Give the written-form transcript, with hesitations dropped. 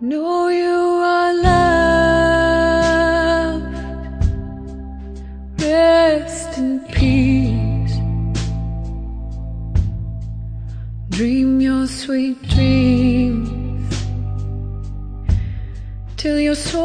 know you are loved. Rest in peace. Dream your sweet dreams till your soul